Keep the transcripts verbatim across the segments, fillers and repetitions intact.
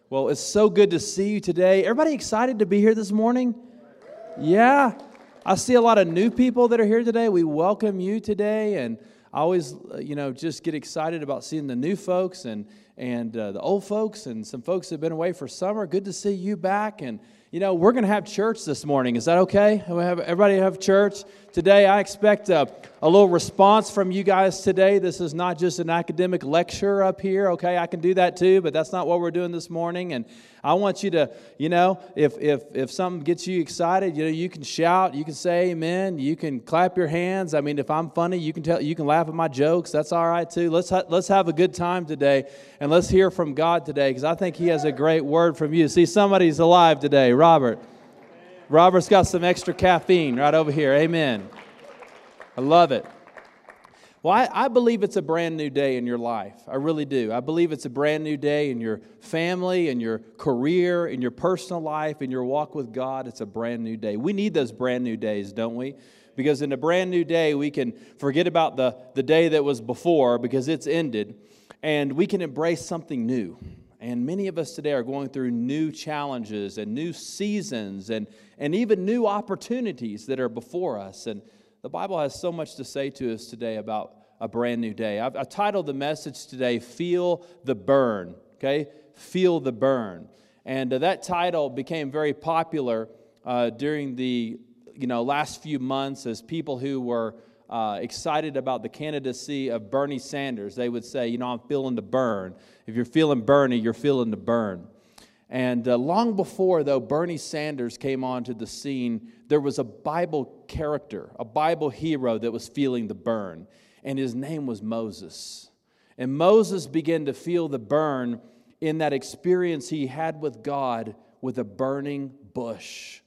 Well, it's so good to see you today. Everybody excited to be here this morning? Yeah. I see a lot of new people that are here today. We welcome you today, and I always, uh, you know, just get excited about seeing the new folks and and uh, the old folks and some folks that have been away for summer. Good to see you back. And, you know, we're going to have church this morning. Is that okay? We have, everybody have church today? I expect a, a little response from you guys today. This is not just an academic lecture up here, okay? I can do that too, but that's not what we're doing this morning. And I want you to, you know, if if if something gets you excited, you know, you can shout, you can say amen, you can clap your hands. I mean, if I'm funny, you can tell, you can laugh at my jokes. That's all right too. Let's ha- let's have a good time today, and let's hear from God today, because I think He has a great word from you. See, somebody's alive today, Robert. Robert's got some extra caffeine right over here. Amen. I love it. Well, I, I believe it's a brand new day in your life. I really do. I believe it's a brand new day in your family, in your career, in your personal life, in your walk with God. It's a brand new day. We need those brand new days, don't we? Because in a brand new day, we can forget about the, the day that was before because it's ended, and we can embrace something new. And many of us today are going through new challenges and new seasons and, and even new opportunities that are before us. And the Bible has so much to say to us today about a brand new day. I've, I've titled the message today, Feel the Burn, okay? Feel the Burn. And uh, that title became very popular uh, during the you know last few months as people who were uh, excited about the candidacy of Bernie Sanders. They would say, you know, I'm feeling the burn. If you're feeling Bernie, you're feeling the burn. And uh, long before, though, Bernie Sanders came onto the scene, there was a Bible character, a Bible hero that was feeling the burn, and his name was Moses. And Moses began to feel the burn in that experience he had with God with a burning bush.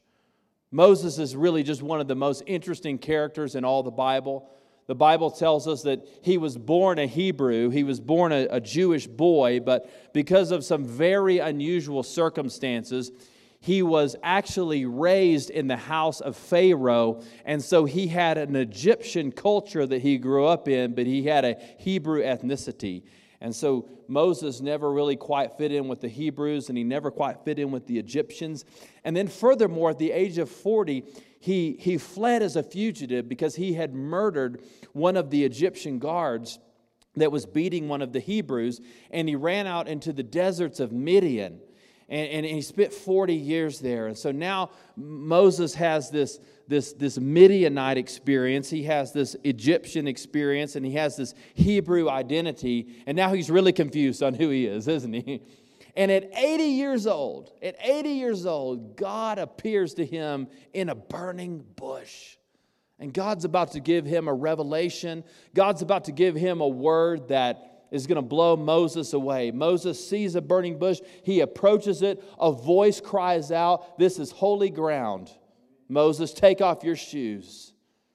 Moses is really just one of the most interesting characters in all the Bible. The Bible tells us that he was born a Hebrew, he was born a, a Jewish boy, but because of some very unusual circumstances, he was actually raised in the house of Pharaoh, and so he had an Egyptian culture that he grew up in, but he had a Hebrew ethnicity. And so Moses never really quite fit in with the Hebrews, and he never quite fit in with the Egyptians. And then furthermore, at the age of forty, he, he fled as a fugitive because he had murdered one of the Egyptian guards that was beating one of the Hebrews, and he ran out into the deserts of Midian. And, and he spent forty years there. And so now Moses has this, this, this Midianite experience. He has this Egyptian experience. And he has this Hebrew identity. And now he's really confused on who he is, isn't he? And at eighty years old, at eighty years old, God appears to him in a burning bush. And God's about to give him a revelation. God's about to give him a word that is going to blow Moses away. Moses sees a burning bush. He approaches it. A voice cries out, "This is holy ground. Moses, take off your shoes."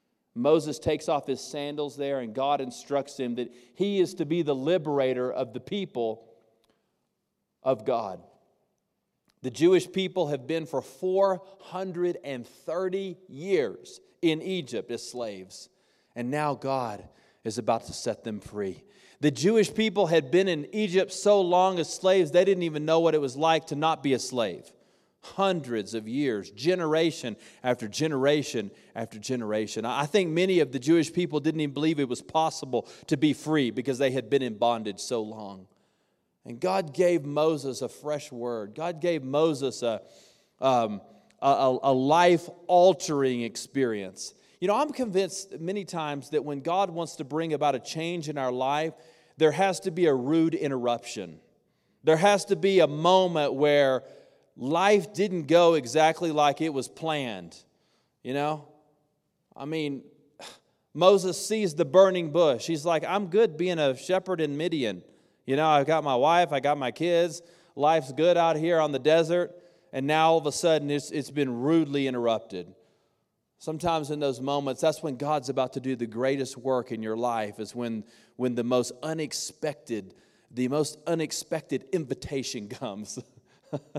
Moses takes off his sandals there, and God instructs him that he is to be the liberator of the people of God. The Jewish people have been for four hundred thirty years in Egypt as slaves, and now God is about to set them free. The Jewish people had been in Egypt so long as slaves, they didn't even know what it was like to not be a slave. Hundreds of years, generation after generation after generation. I think many of the Jewish people didn't even believe it was possible to be free because they had been in bondage so long. And God gave Moses a fresh word. God gave Moses a, um, a, a life-altering experience. You know, I'm convinced many times that when God wants to bring about a change in our life, there has to be a rude interruption. There has to be a moment where life didn't go exactly like it was planned. You know? I mean, Moses sees the burning bush. He's like, I'm good being a shepherd in Midian. You know, I've got my wife, I got my kids. Life's good out here on the desert. And now all of a sudden it's, it's been rudely interrupted. Sometimes in those moments, that's when God's about to do the greatest work in your life, is when, when the most unexpected, the most unexpected invitation comes.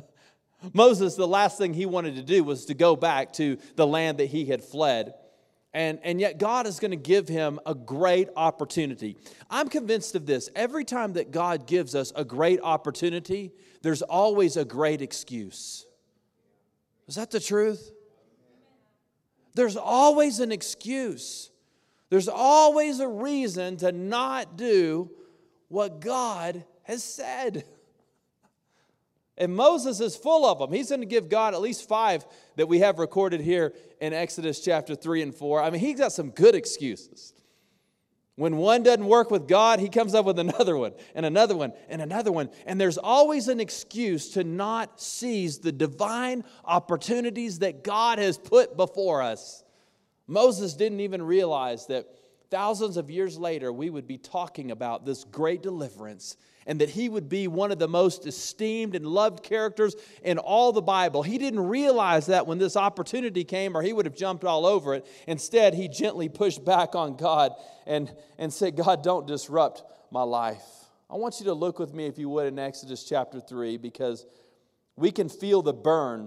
Moses, the last thing he wanted to do was to go back to the land that he had fled. And, and yet God is going to give him a great opportunity. I'm convinced of this. Every time that God gives us a great opportunity, there's always a great excuse. Is that the truth? There's always an excuse. There's always a reason to not do what God has said. And Moses is full of them. He's going to give God at least five that we have recorded here in Exodus chapter three and four. I mean, he's got some good excuses. When one doesn't work with God, he comes up with another one and another one and another one. And there's always an excuse to not seize the divine opportunities that God has put before us. Moses didn't even realize that thousands of years later, we would be talking about this great deliverance and that he would be one of the most esteemed and loved characters in all the Bible. He didn't realize that when this opportunity came, or he would have jumped all over it. Instead, he gently pushed back on God and, and said, God, don't disrupt my life. I want you to look with me, if you would, in Exodus chapter three, because we can feel the burn.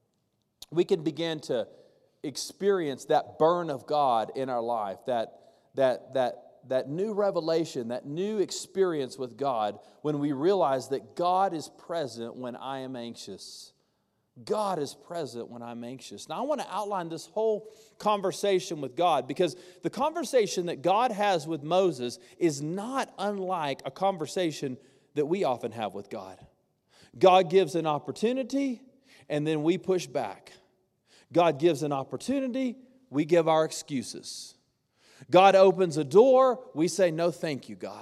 We can begin to experience that burn of God in our life, that, that, that, that new revelation, that new experience with God when we realize that God is present when I am anxious. God is present when I'm anxious. Now, I want to outline this whole conversation with God, because the conversation that God has with Moses is not unlike a conversation that we often have with God. God gives an opportunity, and then we push back. God gives an opportunity, we give our excuses. God opens a door, we say, no, thank you, God.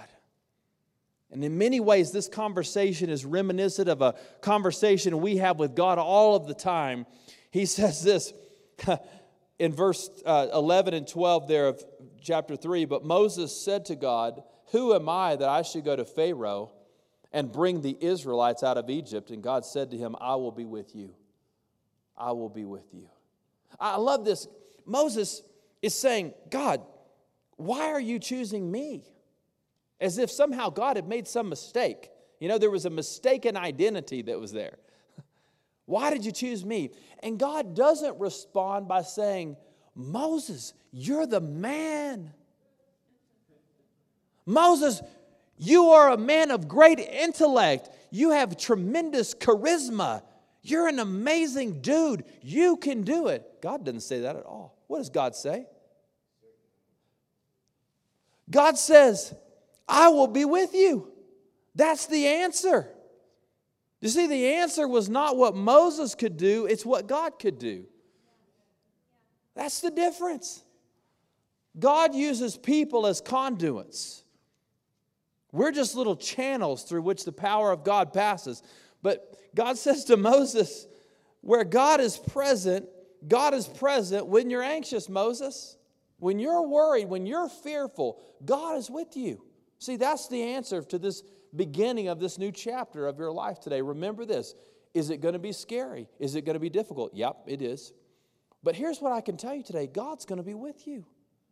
And in many ways, this conversation is reminiscent of a conversation we have with God all of the time. He says this in verse uh, eleven and twelve there of chapter three, but Moses said to God, who am I that I should go to Pharaoh and bring the Israelites out of Egypt? And God said to him, I will be with you. I will be with you. I love this. Moses is saying, God, why are you choosing me? As if somehow God had made some mistake. You know, there was a mistaken identity that was there. Why did you choose me? And God doesn't respond by saying, Moses, you're the man. Moses, you are a man of great intellect. You have tremendous charisma. You're an amazing dude. You can do it. God doesn't say that at all. What does God say? God says, I will be with you. That's the answer. You see, the answer was not what Moses could do, it's what God could do. That's the difference. God uses people as conduits. We're just little channels through which the power of God passes. But God says to Moses, where God is present, God is present when you're anxious, Moses. When you're worried, when you're fearful, God is with you. See, that's the answer to this beginning of this new chapter of your life today. Remember this. Is it going to be scary? Is it going to be difficult? Yep, it is. But here's what I can tell you today. God's going to be with you.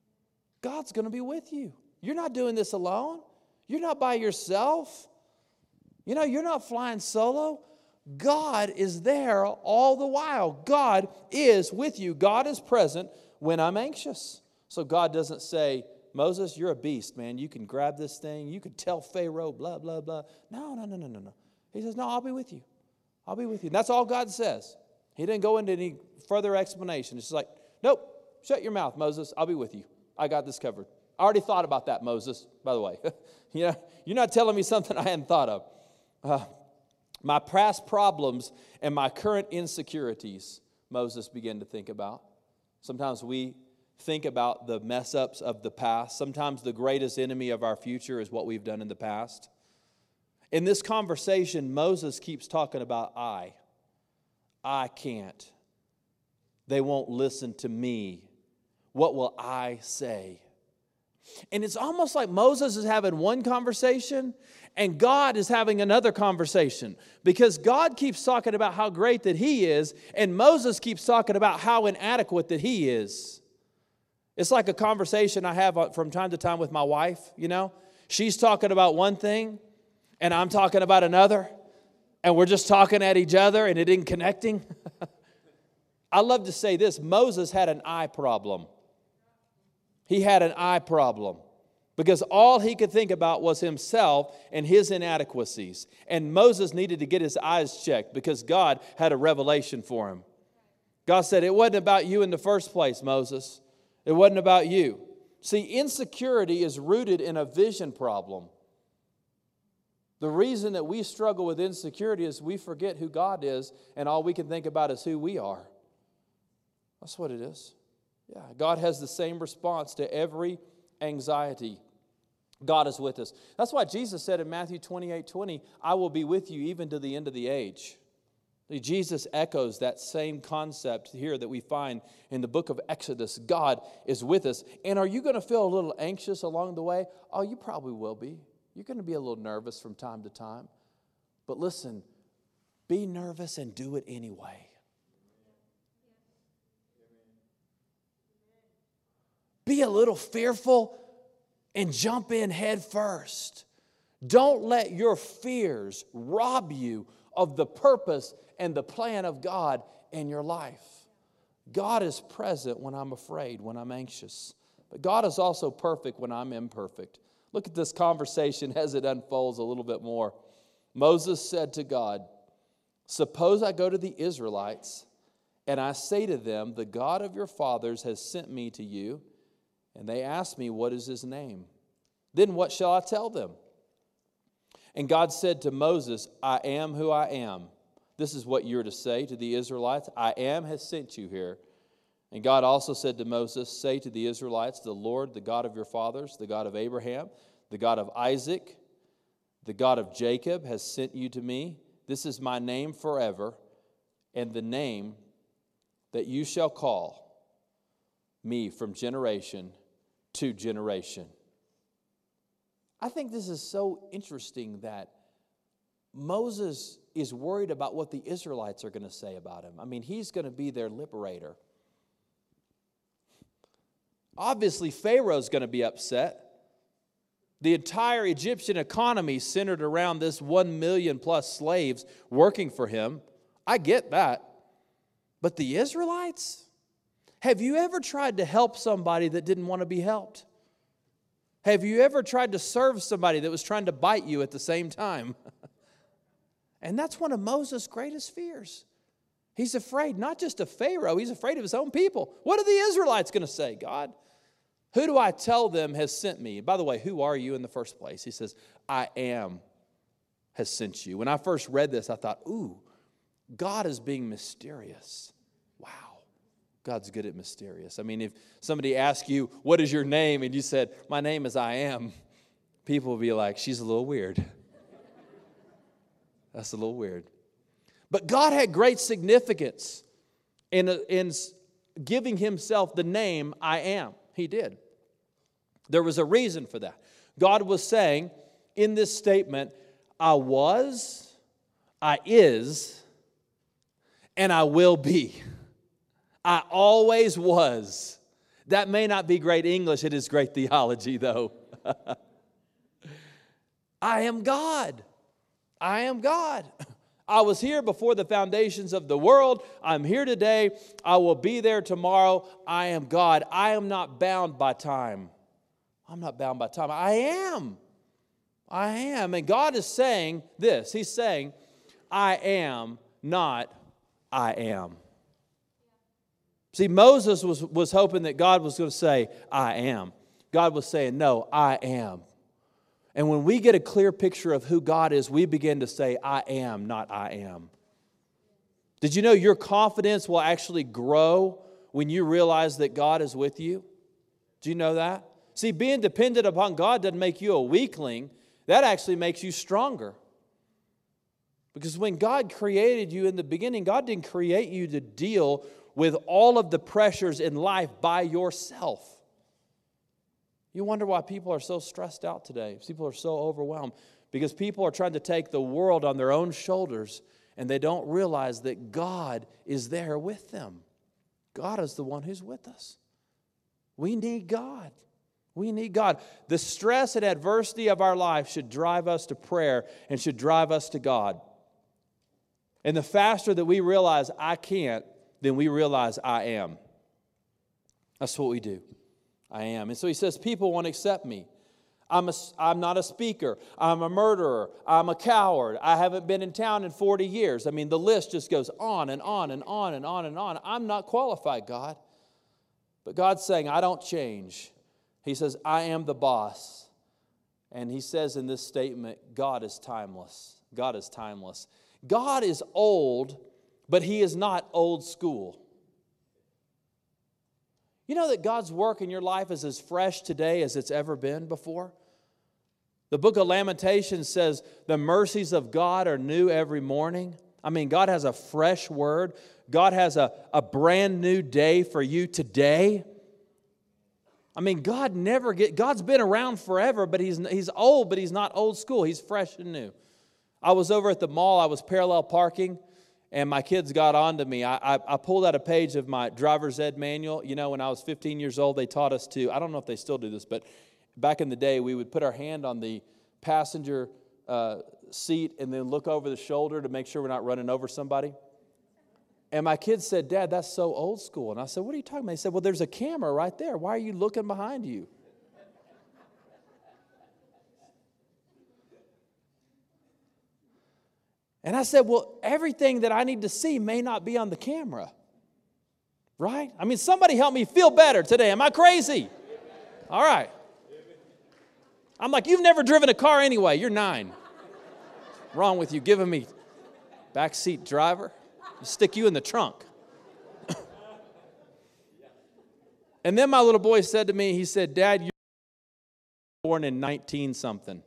God's going to be with you. You're not doing this alone. You're not by yourself. You know, you're not flying solo. God is there all the while. God is with you. God is present when I'm anxious. So God doesn't say, Moses, you're a beast, man. You can grab this thing. You can tell Pharaoh, blah, blah, blah. No, no, no, no, no, no. He says, no, I'll be with you. I'll be with you. And that's all God says. He didn't go into any further explanation. It's just like, nope, shut your mouth, Moses. I'll be with you. I got this covered. I already thought about that, Moses, by the way. you know, you're not telling me something I hadn't thought of. Uh, my past problems and my current insecurities, Moses began to think about. Sometimes we think about the mess-ups of the past. Sometimes the greatest enemy of our future is what we've done in the past. In this conversation, Moses keeps talking about I. I can't. They won't listen to me. What will I say? And it's almost like Moses is having one conversation and God is having another conversation, because God keeps talking about how great that he is and Moses keeps talking about how inadequate that he is. It's like a conversation I have from time to time with my wife, you know. She's talking about one thing and I'm talking about another, and we're just talking at each other and it isn't connecting. I love to say this, Moses had an eye problem. He had an eye problem because all he could think about was himself and his inadequacies. And Moses needed to get his eyes checked because God had a revelation for him. God said, it wasn't about you in the first place, Moses. It wasn't about you. See, insecurity is rooted in a vision problem. The reason that we struggle with insecurity is we forget who God is, and all we can think about is who we are. That's what it is. Yeah, God has the same response to every anxiety. God is with us. That's why Jesus said in Matthew twenty-eight twenty, I will be with you even to the end of the age. Jesus echoes that same concept here that we find in the book of Exodus. God is with us. And are you going to feel a little anxious along the way? Oh, you probably will be. You're going to be a little nervous from time to time. But listen, be nervous and do it anyway. Be a little fearful and jump in head first. Don't let your fears rob you of the purpose and the plan of God in your life. God is present when I'm afraid, when I'm anxious. But God is also perfect when I'm imperfect. Look at this conversation as it unfolds a little bit more. Moses said to God, suppose I go to the Israelites and I say to them, the God of your fathers has sent me to you, and they ask me, what is his name? Then what shall I tell them? And God said to Moses, I am who I am. This is what you're to say to the Israelites. I am has sent you here. And God also said to Moses, say to the Israelites, the Lord, the God of your fathers, the God of Abraham, the God of Isaac, the God of Jacob has sent you to me. This is my name forever, and the name that you shall call me from generation to generation. I think this is so interesting that Moses is worried about what the Israelites are going to say about him. I mean, he's going to be their liberator. Obviously, Pharaoh's going to be upset. The entire Egyptian economy centered around this one million plus slaves working for him. I get that. But the Israelites? Have you ever tried to help somebody that didn't want to be helped? Have you ever tried to serve somebody that was trying to bite you at the same time? And that's one of Moses' greatest fears. He's afraid not just of Pharaoh, he's afraid of his own people. What are the Israelites going to say? God, who do I tell them has sent me? By the way, who are you in the first place? He says, I am has sent you. When I first read this, I thought, ooh, God is being mysterious. Wow. God's good at mysterious. I mean, if somebody asked you, what is your name? And you said, my name is I am. People will be like, she's a little weird. That's a little weird. But God had great significance in, in giving himself the name I am. He did. There was a reason for that. God was saying in this statement, I was, I is, and I will be. I always was. That may not be great English. It is great theology, though. I am God. I am God. I was here before the foundations of the world. I'm here today. I will be there tomorrow. I am God. I am not bound by time. I'm not bound by time. I am. I am. And God is saying this. He's saying, I am not I am. See, Moses was, was hoping that God was going to say, I am. God was saying, no, I am. And when we get a clear picture of who God is, we begin to say, I am, not I am. Did you know your confidence will actually grow when you realize that God is with you? Do you know that? See, being dependent upon God doesn't make you a weakling. That actually makes you stronger. Because when God created you in the beginning, God didn't create you to deal with all of the pressures in life by yourself. You wonder why people are so stressed out today. People are so overwhelmed. Because people are trying to take the world on their own shoulders, and they don't realize that God is there with them. God is the one who's with us. We need God. We need God. The stress and adversity of our life should drive us to prayer and should drive us to God. And the faster that we realize I can't, then we realize I am. That's what we do. I am. And so he says, people won't accept me. I'm, a, I'm not a speaker. I'm a murderer. I'm a coward. I haven't been in town in forty years. I mean, the list just goes on and on and on and on and on. I'm not qualified, God. But God's saying, I don't change. He says, I am the boss. And he says in this statement, God is timeless. God is timeless. God is old, but he is not old school. You know that God's work in your life is as fresh today as it's ever been before? The book of Lamentations says the mercies of God are new every morning. I mean, God has a fresh word. God has a, a brand new day for you today. I mean, God never get, God's been around forever, but he's, he's old, but he's not old school. He's fresh and new. I was over at the mall. I was parallel parking. And my kids got on to me. I, I, I pulled out a page of my driver's ed manual. You know, when I was fifteen years old, they taught us to, I don't know if they still do this, but back in the day, we would put our hand on the passenger uh, seat and then look over the shoulder to make sure we're not running over somebody. And my kids said, Dad, that's so old school. And I said, what are you talking about? He said, well, there's a camera right there. Why are you looking behind you? And I said, well, everything that I need to see may not be on the camera. Right? I mean, somebody help me feel better today. Am I crazy? All right. I'm like, you've never driven a car anyway. You're nine. What's wrong with you giving me backseat driver? I'll stick you in the trunk. And then my little boy said to me, he said, Dad, you were born in nineteen something.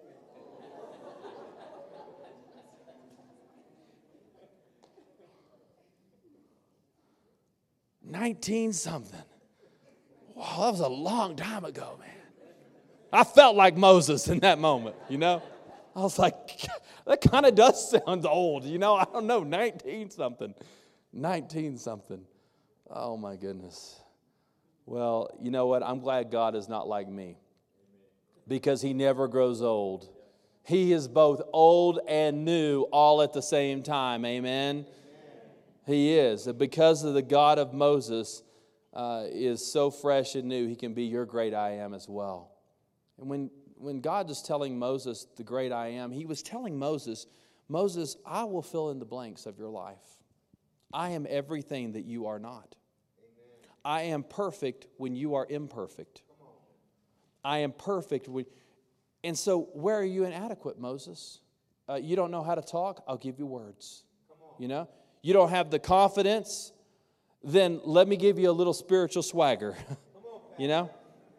nineteen something. Wow, that was a long time ago, man. I felt like Moses in that moment, you know. I was like, that kind of does sound old, you know. I don't know, nineteen something. nineteen something. Oh, my goodness. Well, you know what? I'm glad God is not like me because he never grows old. He is both old and new all at the same time. Amen. He is. Because of the God of Moses uh, is so fresh and new, he can be your great I am as well. And when, when God is telling Moses the great I am, he was telling Moses, Moses, I will fill in the blanks of your life. I am everything that you are not. Amen. I am perfect when you are imperfect. I am perfect when... And so where are you inadequate, Moses? Uh, you don't know how to talk? I'll give you words. You know? You don't have the confidence, then let me give you a little spiritual swagger. You know?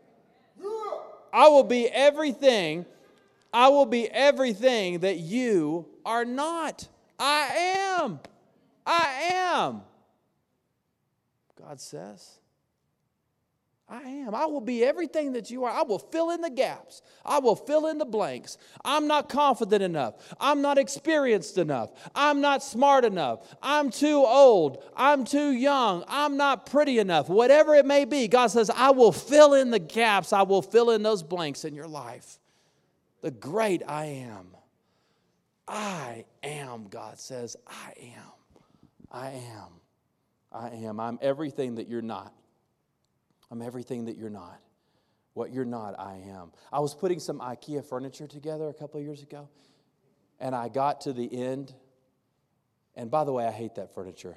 I will be everything, I will be everything that you are not. I am. I am. God says. I am. I will be everything that you are. I will fill in the gaps. I will fill in the blanks. I'm not confident enough. I'm not experienced enough. I'm not smart enough. I'm too old. I'm too young. I'm not pretty enough. Whatever it may be, God says, I will fill in the gaps. I will fill in those blanks in your life. The great I am. I am, God says, I am. I am. I am. I'm everything that you're not. I'm everything that you're not. What you're not, I am. I was putting some IKEA furniture together a couple of years ago, and I got to the end, and by the way, I hate that furniture.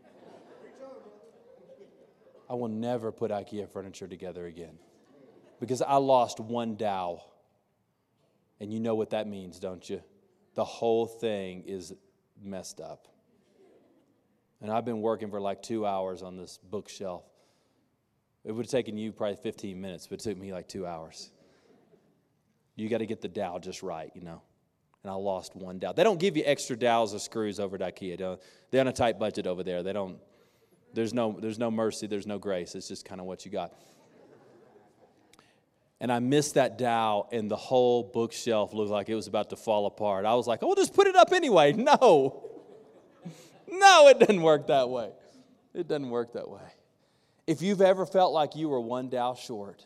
I will never put IKEA furniture together again because I lost one dowel, and you know what that means, don't you? The whole thing is messed up. And I've been working for like two hours on this bookshelf. It would have taken you probably fifteen minutes, but it took me like two hours. You got to get the dowel just right, you know. And I lost one dowel. They don't give you extra dowels or screws over at IKEA. Don't, they're on a tight budget over there. They don't. There's no. There's no mercy. There's no grace. It's just kind of what you got. And I missed that dowel, and the whole bookshelf looked like it was about to fall apart. I was like, "Oh, we'll just put it up anyway." No, no, it doesn't work that way. It doesn't work that way. If you've ever felt like you were one dowel short,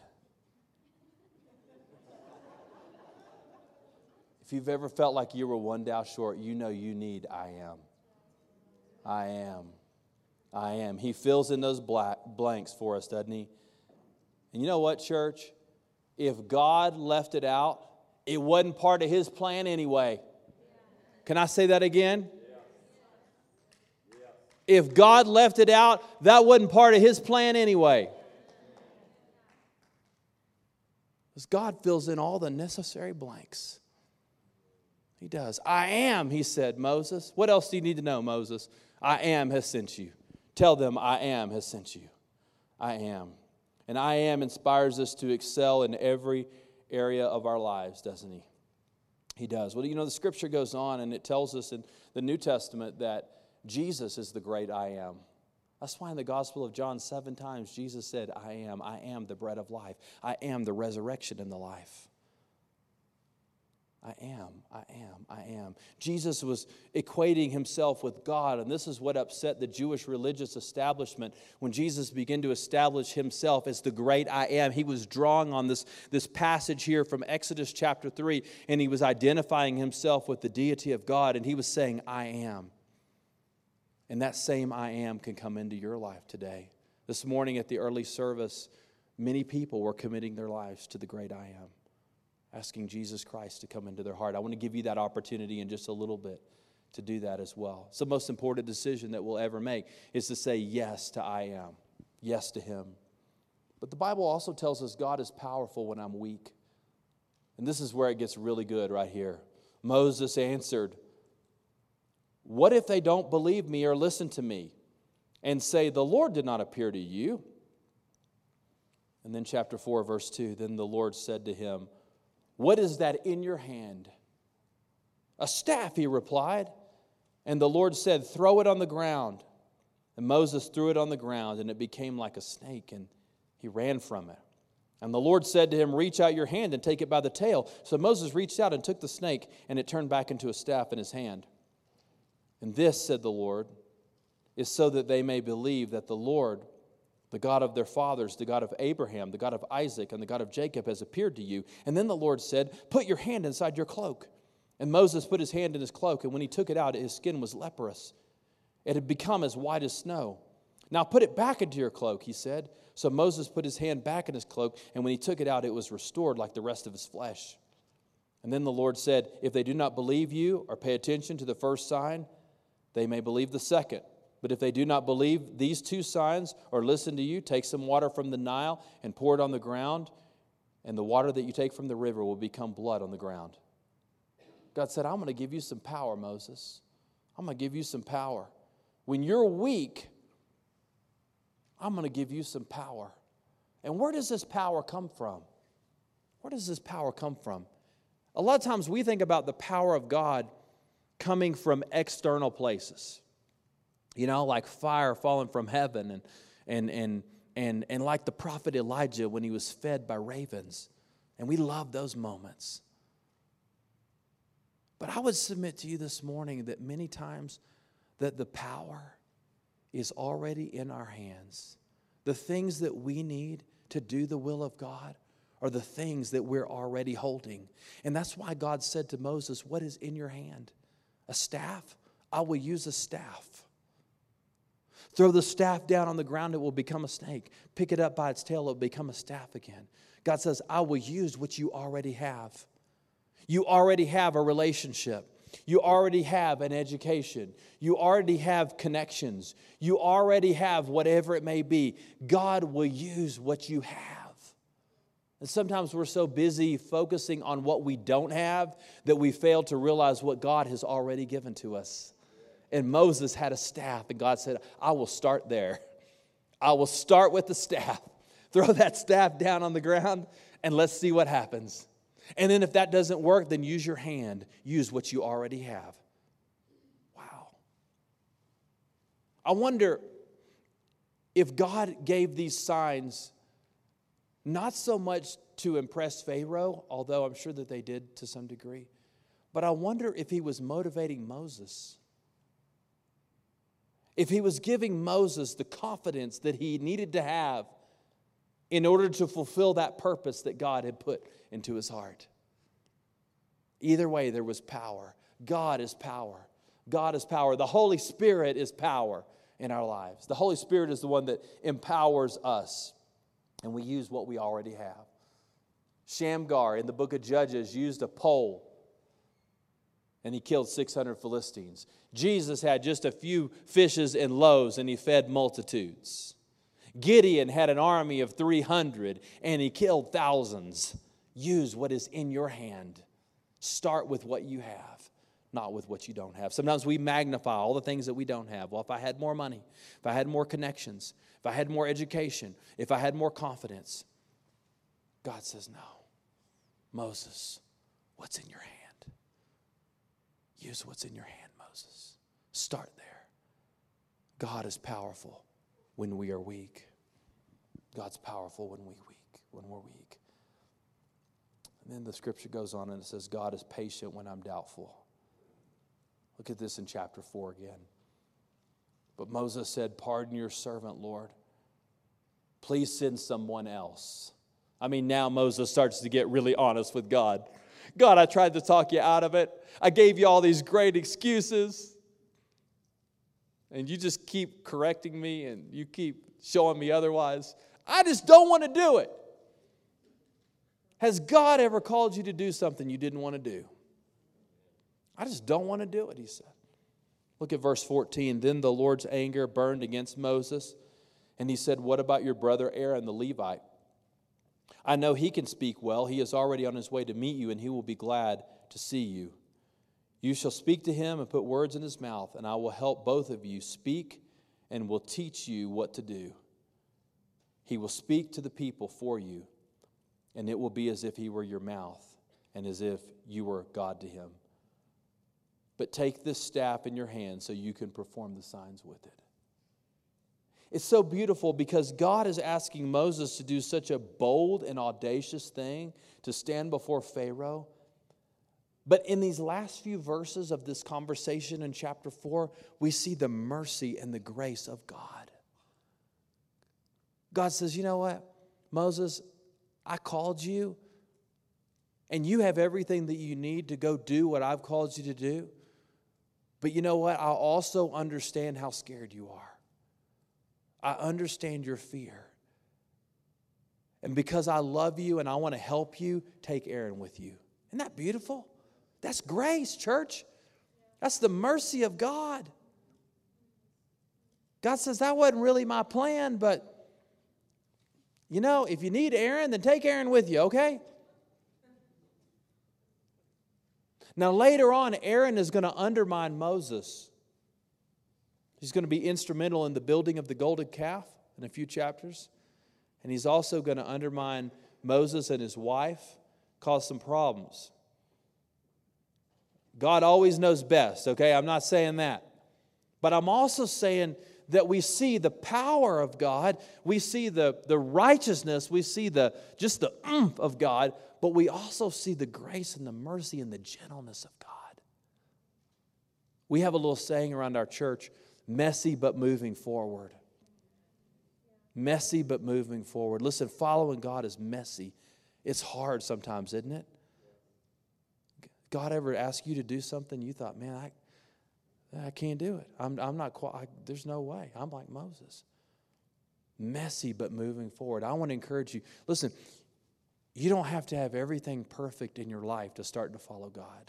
if you've ever felt like you were one dowel short, you know you need I am. I am. I am. He fills in those black blanks for us, doesn't he? And you know what, church? If God left it out, it wasn't part of His plan anyway. Can I say that again? If God left it out, that wasn't part of His plan anyway. Because God fills in all the necessary blanks. He does. I am, He said, Moses. What else do you need to know, Moses? I am has sent you. Tell them I am has sent you. I am. And I am inspires us to excel in every area of our lives, doesn't He? He does. Well, you know, the Scripture goes on and it tells us in the New Testament that Jesus is the great I am. That's why in the Gospel of John seven times Jesus said, I am. I am the bread of life. I am the resurrection and the life. I am, I am, I am. Jesus was equating Himself with God, and this is what upset the Jewish religious establishment. When Jesus began to establish Himself as the great I am, He was drawing on this, this passage here from Exodus chapter three, and He was identifying Himself with the deity of God, and He was saying, I am. And that same I am can come into your life today. This morning at the early service, many people were committing their lives to the great I am, asking Jesus Christ to come into their heart. I want to give you that opportunity in just a little bit to do that as well. It's the most important decision that we'll ever make is to say yes to I am, yes to Him. But the Bible also tells us God is powerful when I'm weak. And this is where it gets really good right here. Moses answered, what if they don't believe me or listen to me and say, the Lord did not appear to you? And then chapter four, verse two, then the Lord said to him, what is that in your hand? A staff, he replied. And the Lord said, throw it on the ground. And Moses threw it on the ground, and it became like a snake, and he ran from it. And the Lord said to him, reach out your hand and take it by the tail. So Moses reached out and took the snake, and it turned back into a staff in his hand. And this, said the Lord, is so that they may believe that the Lord, the God of their fathers, the God of Abraham, the God of Isaac, and the God of Jacob has appeared to you. And then the Lord said, put your hand inside your cloak. And Moses put his hand in his cloak, and when he took it out, his skin was leprous. It had become as white as snow. Now put it back into your cloak, he said. So Moses put his hand back in his cloak, and when he took it out, it was restored like the rest of his flesh. And then the Lord said, if they do not believe you or pay attention to the first sign, they may believe the second. But if they do not believe these two signs or listen to you, take some water from the Nile and pour it on the ground, and the water that you take from the river will become blood on the ground. God said, I'm going to give you some power, Moses. I'm going to give you some power. When you're weak, I'm going to give you some power. And where does this power come from? Where does this power come from? A lot of times we think about the power of God coming from external places. You know, like fire falling from heaven and and and and and like the prophet Elijah when he was fed by ravens. And we love those moments. But I would submit to you this morning that many times that the power is already in our hands. The things that we need to do the will of God are the things that we're already holding. And that's why God said to Moses, what is in your hand? A staff? I will use a staff. Throw the staff down on the ground, it will become a snake. Pick it up by its tail, it will become a staff again. God says, I will use what you already have. You already have a relationship. You already have an education. You already have connections. You already have whatever it may be. God will use what you have. And sometimes we're so busy focusing on what we don't have that we fail to realize what God has already given to us. And Moses had a staff, and God said, I will start there. I will start with the staff. Throw that staff down on the ground, and let's see what happens. And then if that doesn't work, then use your hand. Use what you already have. Wow. I wonder if God gave these signs not so much to impress Pharaoh, although I'm sure that they did to some degree, but I wonder if he was motivating Moses. If he was giving Moses the confidence that he needed to have in order to fulfill that purpose that God had put into his heart. Either way, there was power. God is power. God is power. The Holy Spirit is power in our lives. The Holy Spirit is the one that empowers us. and we use what we already have. Shamgar in the book of Judges used a pole, and he killed six hundred Philistines. Jesus had just a few fishes and loaves, and he fed multitudes. Gideon had an army of three hundred, and he killed thousands. Use what is in your hand. Start with what you have, not with what you don't have. Sometimes we magnify all the things that we don't have. Well, if I had more money, if I had more connections, if I had more education, if I had more confidence. God says, no. Moses, what's in your hand? Use what's in your hand, Moses. Start there. God is powerful when we are weak. God's powerful when we weak, when we're weak. And then the scripture goes on and it says, God is patient when I'm doubtful. Look at this in chapter four again. But Moses said, pardon your servant, Lord. Please send someone else. I mean, now Moses starts to get really honest with God. God, I tried to talk you out of it. I gave you all these great excuses. And you just keep correcting me and you keep showing me otherwise. I just don't want to do it. Has God ever called you to do something you didn't want to do? I just don't want to do it, he said. Look at verse fourteen. Then the Lord's anger burned against Moses, and he said, what about your brother Aaron the Levite? I know he can speak well. He is already on his way to meet you, and he will be glad to see you. You shall speak to him and put words in his mouth, and I will help both of you speak and will teach you what to do. He will speak to the people for you, and it will be as if he were your mouth and as if you were God to him. But take this staff in your hand so you can perform the signs with it. It's so beautiful because God is asking Moses to do such a bold and audacious thing, to stand before Pharaoh. But in these last few verses of this conversation in chapter four, we see the mercy and the grace of God. God says, you know what, Moses, I called you, and you have everything that you need to go do what I've called you to do. But you know what? I also understand how scared you are. I understand your fear. And because I love you and I want to help you, take Aaron with you. Isn't that beautiful? That's grace, church. That's the mercy of God. God says, that wasn't really my plan, but you know, if you need Aaron, then take Aaron with you, okay? Now, later on, Aaron is going to undermine Moses. He's going to be instrumental in the building of the golden calf in a few chapters. And he's also going to undermine Moses and his wife, cause some problems. God always knows best, okay? I'm not saying that. But I'm also saying that we see the power of God, we see the, the righteousness, we see the just the oomph of God, but we also see the grace and the mercy and the gentleness of God. We have a little saying around our church, messy but moving forward. Messy but moving forward. Listen, following God is messy. It's hard sometimes, isn't it? God ever asked you to do something you thought, man, I I can't do it. I'm, I'm not quite, I, there's no way. I'm like Moses. Messy but moving forward. I want to encourage you. Listen, you don't have to have everything perfect in your life to start to follow God.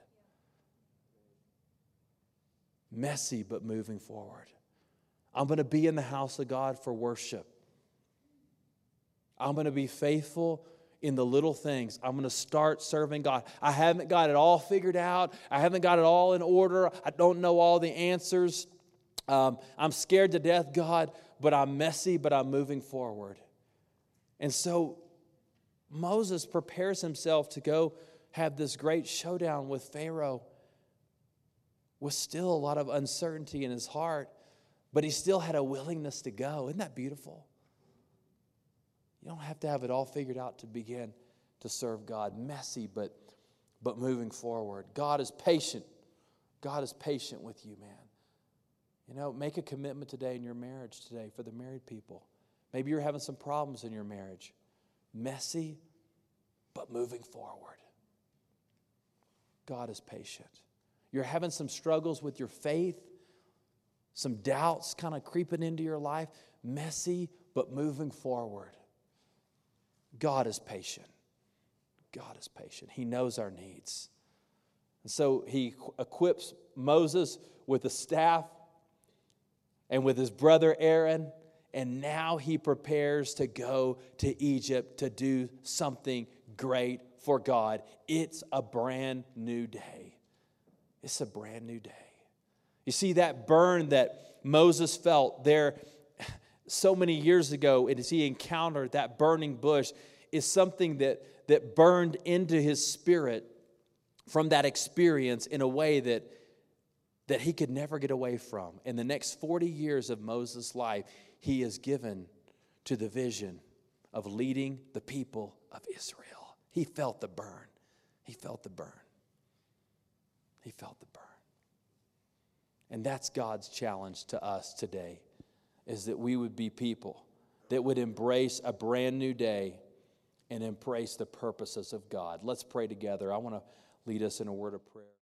Messy but moving forward. I'm going to be in the house of God for worship. I'm going to be faithful in the little things. I'm going to start serving God. I haven't got it all figured out. I haven't got it all in order. I don't know all the answers. Um, I'm scared to death, God, but I'm messy, but I'm moving forward. And so Moses prepares himself to go have this great showdown with Pharaoh with still a lot of uncertainty in his heart, but he still had a willingness to go. Isn't that beautiful? You don't have to have it all figured out to begin to serve God. Messy, but, but moving forward. God is patient. God is patient with you, man. You know, make a commitment today in your marriage today for the married people. Maybe you're having some problems in your marriage. Messy, but moving forward. God is patient. You're having some struggles with your faith, some doubts kind of creeping into your life. Messy, but moving forward. God is patient. God is patient. He knows our needs. And so he equips Moses with a staff and with his brother Aaron, and now he prepares to go to Egypt to do something great for God. It's a brand new day. It's a brand new day. You see, that burn that Moses felt there so many years ago, and as he encountered that burning bush, is something that, that burned into his spirit from that experience in a way that, that he could never get away from. In the next forty years of Moses' life, he is given to the vision of leading the people of Israel. He felt the burn. He felt the burn. He felt the burn. And that's God's challenge to us today, is that we would be people that would embrace a brand new day and embrace the purposes of God. Let's pray together. I want to lead us in a word of prayer.